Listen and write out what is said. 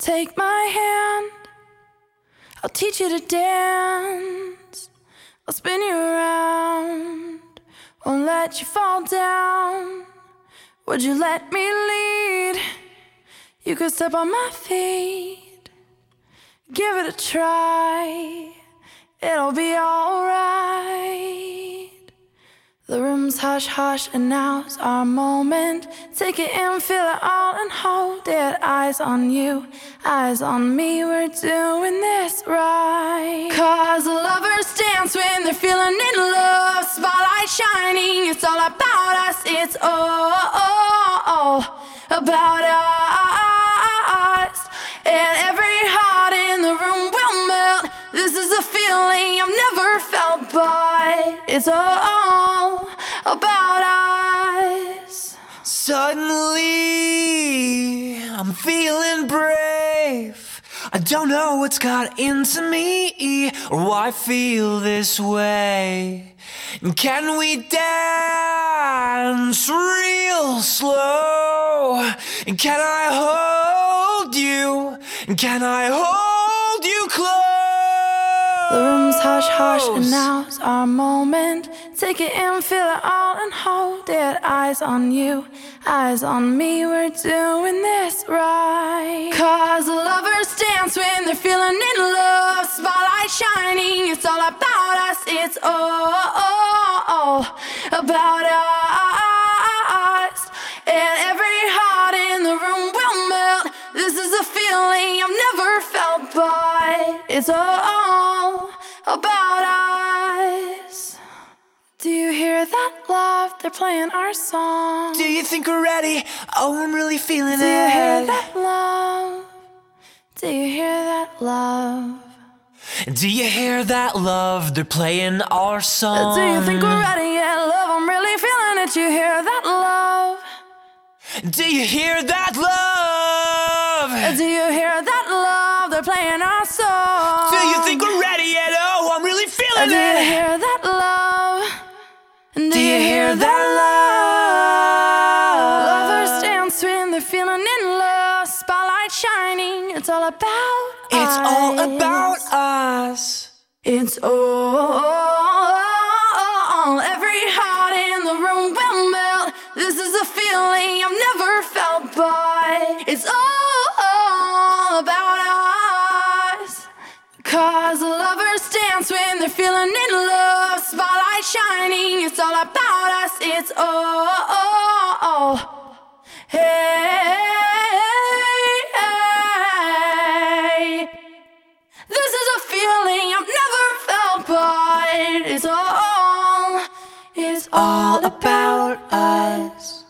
Take my hand, I'll teach you to dance. I'll spin you around, won't let you fall down. Would you let me lead? You could step on my feet. Give it a try, it'll be alright. The room's hush hush and now's our moment. Take it in, feel it all and hold it. Eyes on you, eyes on me, we're doing this right. Cause lovers dance when they're feeling in love. Spotlight shining, it's all about us. It's all about us. And every heart in the room will melt. This is a feeling I've never felt, but it's all about us. Suddenly, I'm feeling brave. I don't know what's got into me or why I feel this way. Can we dance real slow? Can I hold you? Can I hold you close? The room's hush hush and now's our moment. Take it in, feel it all and hold it. Eyes on you, eyes on me, we're doing this right. Cause lovers dance when they're feeling in love. Spotlight shining, it's all about us. It's all about us. And every heart in the room will melt. This is a feeling I've never felt, but it's all about us. Do you hear that, love? They're playing our song. Do you think we're ready? Oh, I'm really feeling it. Do you hear that, love? Do you hear that, love? Do you hear that, love? They're playing our song. Do you think we're ready yet, love? I'm really feeling it. You hear that, love? Do you hear that, love? Do you hear that, love? They're playing our song. Do you think we're ready yet? Oh, I'm really feeling Do it. you hear that, love? Do you hear that, love? Lovers dance when they're feeling in love. Spotlight shining, it's all about us. It's all about us. It's all, every heart in the room will melt. This is a feeling I've never felt, but it's all about us. Cause lovers dance when they're feeling in love. Spotlight shining, it's all about us. It's all, hey. This is a feeling I've never felt, but it's all All about us.